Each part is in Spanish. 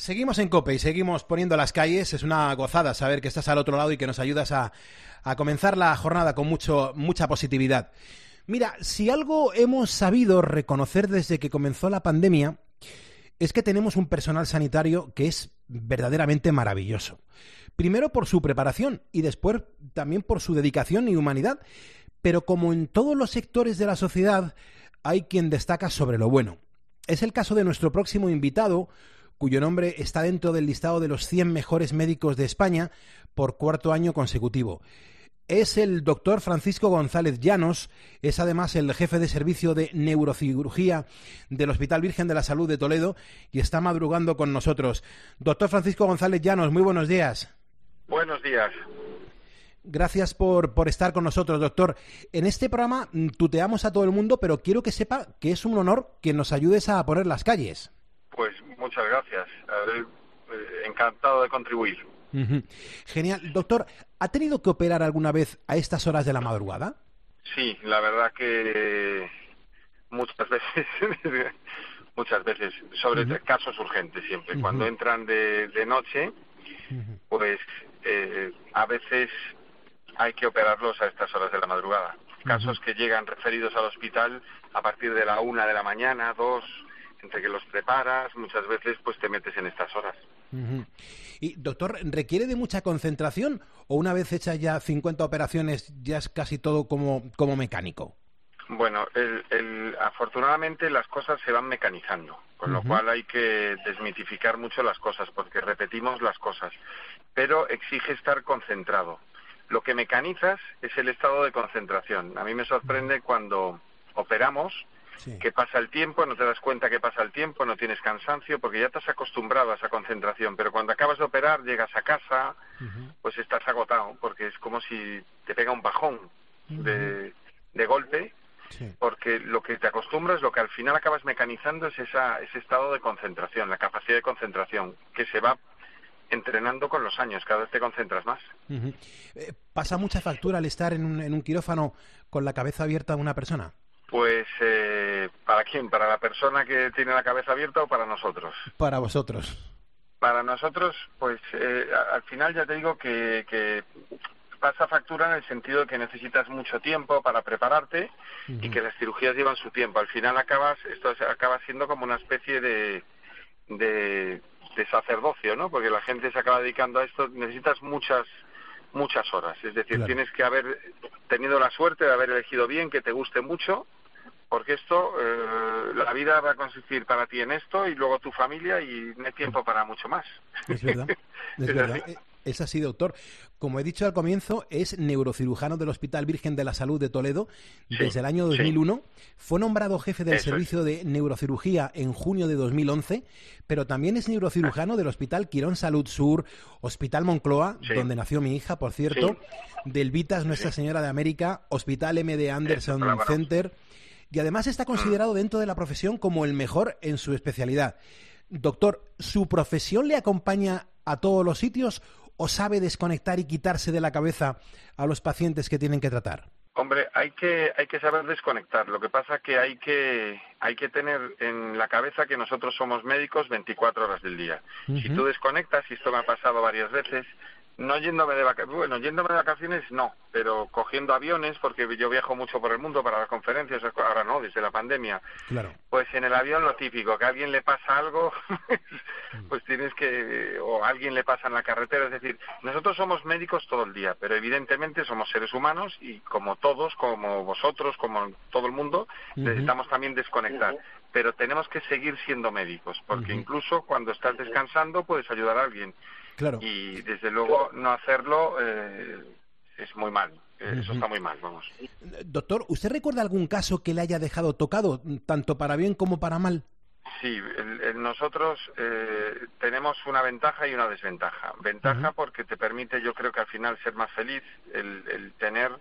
Seguimos en COPE y seguimos poniendo las calles. Es una gozada saber que estás al otro lado y que nos ayudas a comenzar la jornada con mucha positividad. Mira, si algo hemos sabido reconocer desde que comenzó la pandemia es que tenemos un personal sanitario que es verdaderamente maravilloso. Primero por su preparación y después también por su dedicación y humanidad. Pero como en todos los sectores de la sociedad, hay quien destaca sobre lo bueno. Es el caso de nuestro próximo invitado, cuyo nombre está dentro del listado de los 100 mejores médicos de España por cuarto año consecutivo. Es el doctor Francisco González Llanos, es además el jefe de servicio de neurocirugía del Hospital Virgen de la Salud de Toledo y está madrugando con nosotros. Doctor Francisco González Llanos, muy buenos días. Buenos días. Gracias por estar con nosotros, doctor. En este programa tuteamos a todo el mundo, pero quiero que sepa que es un honor que nos ayudes a poner las calles. Pues muchas gracias. Encantado de contribuir. Genial. Doctor, ¿ha tenido que operar alguna vez a estas horas de la madrugada? Sí, la verdad que muchas veces, sobre casos urgentes siempre. Cuando entran de noche, pues a veces hay que operarlos a estas horas de la madrugada. Casos que llegan referidos al hospital a partir de la 1 de la mañana, 2, entre que los preparas, muchas veces pues te metes en estas horas. Y, doctor, ¿requiere de mucha concentración o una vez hechas ya 50 operaciones ya es casi todo como mecánico? Bueno, afortunadamente las cosas se van mecanizando, con lo cual hay que desmitificar mucho las cosas, porque repetimos las cosas, pero exige estar concentrado. Lo que mecanizas es el estado de concentración. A mí me sorprende cuando operamos, que pasa el tiempo, no te das cuenta que pasa el tiempo, no tienes cansancio, porque ya te has acostumbrado a esa concentración, pero cuando acabas de operar, llegas a casa, pues estás agotado, porque es como si te pega un bajón de golpe, porque lo que te acostumbras, lo que al final acabas mecanizando es ese estado de concentración, la capacidad de concentración, que se va entrenando con los años, cada vez te concentras más. ¿Pasa mucha factura al estar en un quirófano con la cabeza abierta a una persona? Pues, ¿para quién? ¿Para la persona que tiene la cabeza abierta o para nosotros? Para vosotros. Para nosotros, pues, al final ya te digo que pasa factura en el sentido de que necesitas mucho tiempo para prepararte y que las cirugías llevan su tiempo. Al final esto acaba siendo como una especie de sacerdocio, ¿no? Porque la gente se acaba dedicando a esto, necesitas muchas horas. Es decir, tienes que haber tenido la suerte de haber elegido bien, que te guste mucho, porque esto, la vida va a consistir para ti en esto y luego tu familia y no hay tiempo para mucho más. Es verdad, es verdad. Es así, doctor. Como he dicho al comienzo, es neurocirujano del Hospital Virgen de la Salud de Toledo desde el año 2001. Fue nombrado jefe del servicio de neurocirugía en junio de 2011, pero también es neurocirujano del Hospital Quirón Salud Sur, Hospital Moncloa, donde nació mi hija, por cierto, del Vitas Nuestra Señora de América, Hospital MD Anderson Center, y además está considerado dentro de la profesión como el mejor en su especialidad. Doctor, ¿su profesión le acompaña a todos los sitios o sabe desconectar y quitarse de la cabeza a los pacientes que tienen que tratar? Hombre, hay que saber desconectar. Lo que pasa es que hay que tener en la cabeza que nosotros somos médicos 24 horas del día. Si tú desconectas, y esto me ha pasado varias veces, no yéndome de vacaciones no, pero cogiendo aviones, porque yo viajo mucho por el mundo para las conferencias, ahora no, desde la pandemia. Claro. Pues en el avión lo típico, que a alguien le pasa algo, pues o a alguien le pasa en la carretera, es decir, nosotros somos médicos todo el día, pero evidentemente somos seres humanos y como todos, como vosotros, como todo el mundo, necesitamos también desconectar. Pero tenemos que seguir siendo médicos, porque incluso cuando estás descansando puedes ayudar a alguien. Claro. Y desde luego no hacerlo es muy mal. Eso está muy mal, vamos. Doctor, ¿usted recuerda algún caso que le haya dejado tocado, tanto para bien como para mal? Sí, nosotros tenemos una ventaja y una desventaja. Ventaja porque te permite, yo creo que al final ser más feliz, el tener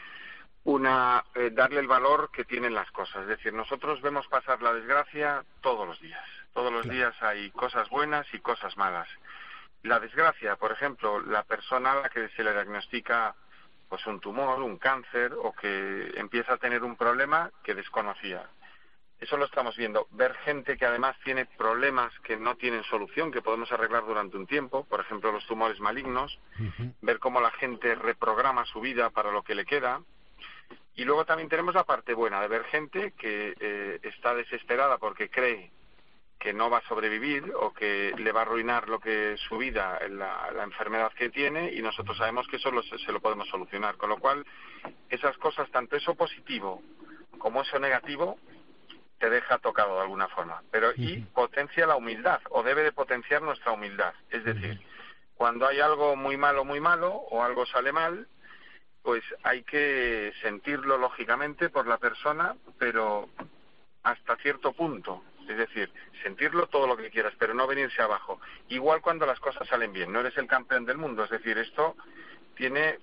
darle el valor que tienen las cosas. Es decir, nosotros vemos pasar la desgracia todos los días. Todos los días hay cosas buenas y cosas malas. La desgracia, por ejemplo, la persona a la que se le diagnostica pues un tumor, un cáncer, o que empieza a tener un problema que desconocía. Eso lo estamos viendo. Ver gente que además tiene problemas que no tienen solución, que podemos arreglar durante un tiempo, por ejemplo, los tumores malignos, ver cómo la gente reprograma su vida para lo que le queda. Y luego también tenemos la parte buena de ver gente que está desesperada porque cree que no va a sobrevivir o que le va a arruinar lo que es su vida, la enfermedad que tiene, y nosotros sabemos que eso se lo podemos solucionar. Con lo cual, esas cosas, tanto eso positivo como eso negativo, te deja tocado de alguna forma. Pero y potencia la humildad, o debe de potenciar nuestra humildad. Es decir, cuando hay algo muy malo o algo sale mal, pues hay que sentirlo lógicamente por la persona, pero hasta cierto punto. Es decir, sentirlo todo lo que quieras, pero no venirse abajo. Igual cuando las cosas salen bien, no eres el campeón del mundo. Es decir, esto tiene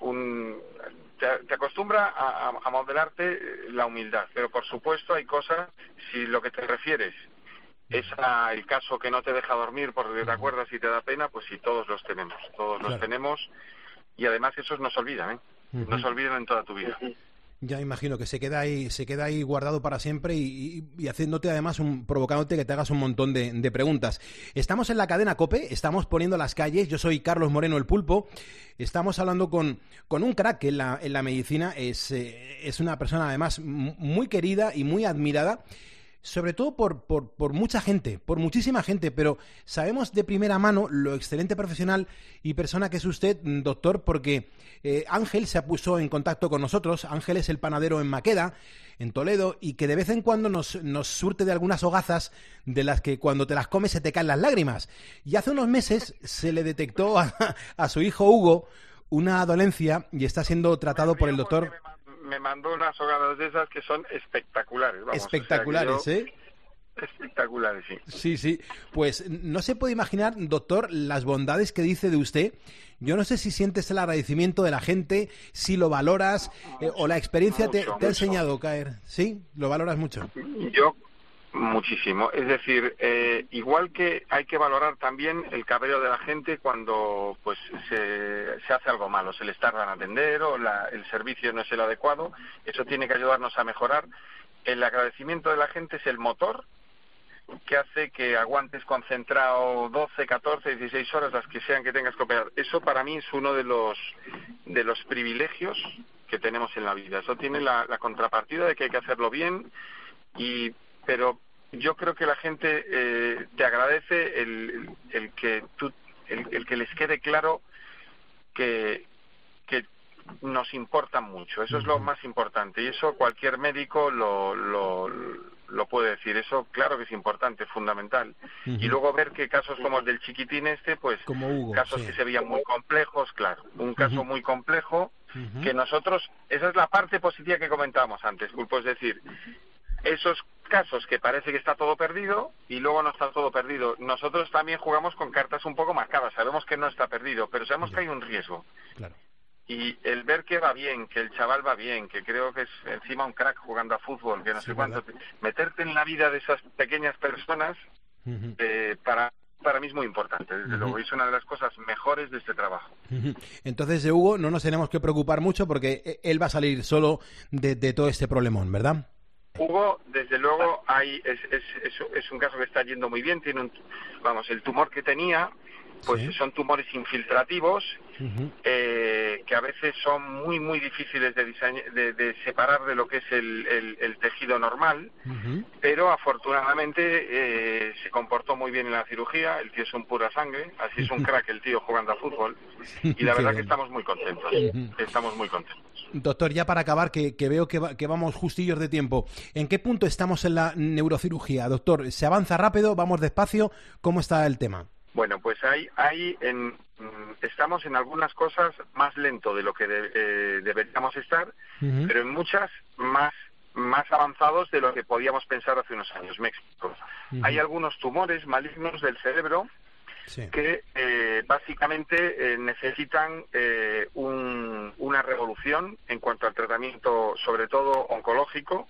te acostumbra a modelarte la humildad, pero por supuesto hay cosas, si lo que te refieres es el caso que no te deja dormir porque te acuerdas y te da pena, pues sí, todos los tenemos, y además esos no se olvidan, no se olvidan en toda tu vida. Ya imagino que se queda ahí guardado para siempre y haciéndote además provocándote que te hagas un montón de preguntas. Estamos en la cadena COPE, estamos poniendo las calles. Yo soy Carlos Moreno, el Pulpo. Estamos hablando con un crack que en la medicina es una persona además muy querida y muy admirada, sobre todo por mucha gente, por muchísima gente, pero sabemos de primera mano lo excelente profesional y persona que es usted, doctor, porque Ángel se puso en contacto con nosotros. Ángel es el panadero en Maqueda, en Toledo, y que de vez en cuando nos surte de algunas hogazas de las que cuando te las comes se te caen las lágrimas. Y hace unos meses se le detectó a su hijo Hugo una dolencia y está siendo tratado por el doctor. Me mandó unas hogadas de esas que son espectaculares. Vamos, espectaculares, o sea espectaculares, sí. Sí. Pues no se puede imaginar, doctor, las bondades que dice de usted. Yo no sé si sientes el agradecimiento de la gente, si lo valoras, o la experiencia te ha enseñado a caer. ¿Sí? ¿Lo valoras mucho? Yo muchísimo. Es decir, igual que hay que valorar también el cabreo de la gente cuando pues se hace algo malo, se les tarda en atender o el servicio no es el adecuado. Eso tiene que ayudarnos a mejorar. El agradecimiento de la gente es el motor que hace que aguantes concentrado 12, 14, 16 horas, las que sean que tengas que operar. Eso para mí es uno de los privilegios que tenemos en la vida. Eso tiene la contrapartida de que hay que hacerlo bien, pero yo creo que la gente te agradece el que les quede claro que nos importan mucho. Eso es lo más importante, y eso cualquier médico lo puede decir. Eso claro que es importante, fundamental. Y luego ver que casos como el del chiquitín pues como Hugo, casos que se veían muy complejos, claro, un caso muy complejo, que nosotros, esa es la parte positiva que comentábamos antes, Pulpo, es decir, esos casos que parece que está todo perdido y luego no está todo perdido. Nosotros también jugamos con cartas un poco marcadas, sabemos que no está perdido, pero sabemos que hay un riesgo. Claro. Y el ver que va bien, que el chaval va bien, que creo que es encima un crack jugando a fútbol, que no sé cuánto, meterte en la vida de esas pequeñas personas, para mí es muy importante, desde luego, y es una de las cosas mejores de este trabajo. Entonces, de Hugo no nos tenemos que preocupar mucho porque él va a salir solo de todo este problemón, ¿verdad? Hugo, desde luego, es un caso que está yendo muy bien. Tiene el tumor que tenía, pues son tumores infiltrativos, que a veces son muy, muy difíciles de separar de lo que es el tejido normal, pero afortunadamente se comportó muy bien en la cirugía. El tío es un pura sangre, así es un crack el tío jugando a fútbol, y la verdad que estamos muy contentos, Doctor, ya para acabar, que veo que vamos justillos de tiempo, ¿en qué punto estamos en la neurocirugía, doctor? ¿Se avanza rápido? ¿Vamos despacio? ¿Cómo está el tema? Bueno, pues estamos en algunas cosas más lento de lo que deberíamos estar, pero en muchas más avanzados de lo que podíamos pensar hace unos años. Me explico. Hay algunos tumores malignos del cerebro que básicamente necesitan una revolución en cuanto al tratamiento, sobre todo oncológico,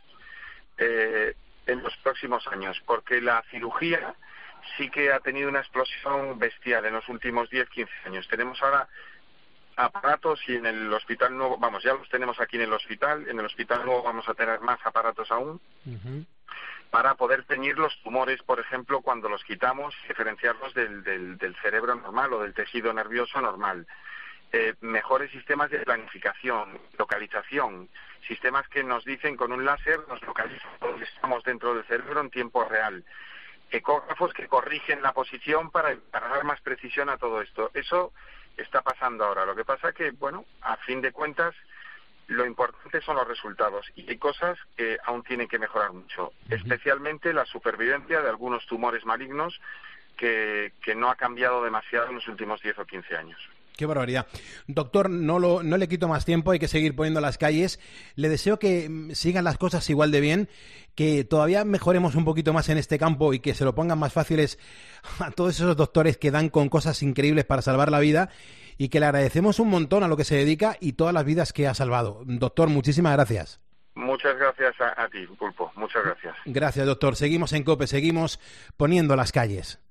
en los próximos años, porque la cirugía sí que ha tenido una explosión bestial en los últimos 10-15 años. Tenemos ahora aparatos, y en el hospital nuevo, ya los tenemos aquí en el hospital nuevo vamos a tener más aparatos aún, para poder teñir los tumores, por ejemplo, cuando los quitamos, diferenciarlos del cerebro normal o del tejido nervioso normal. Mejores sistemas de planificación, localización, sistemas que nos dicen con un láser, nos localizan donde estamos dentro del cerebro en tiempo real. Ecógrafos que corrigen la posición para dar más precisión a todo esto. Eso está pasando ahora. Lo que pasa que, bueno, a fin de cuentas, lo importante son los resultados y hay cosas que aún tienen que mejorar mucho, especialmente la supervivencia de algunos tumores malignos que no ha cambiado demasiado en los últimos 10 o 15 años. Qué barbaridad. Doctor, no le quito más tiempo, hay que seguir poniendo las calles. Le deseo que sigan las cosas igual de bien, que todavía mejoremos un poquito más en este campo y que se lo pongan más fáciles a todos esos doctores que dan con cosas increíbles para salvar la vida y que le agradecemos un montón a lo que se dedica y todas las vidas que ha salvado. Doctor, muchísimas gracias. Muchas gracias a ti, Pulpo. Muchas gracias. Gracias, doctor. Seguimos en COPE, seguimos poniendo las calles.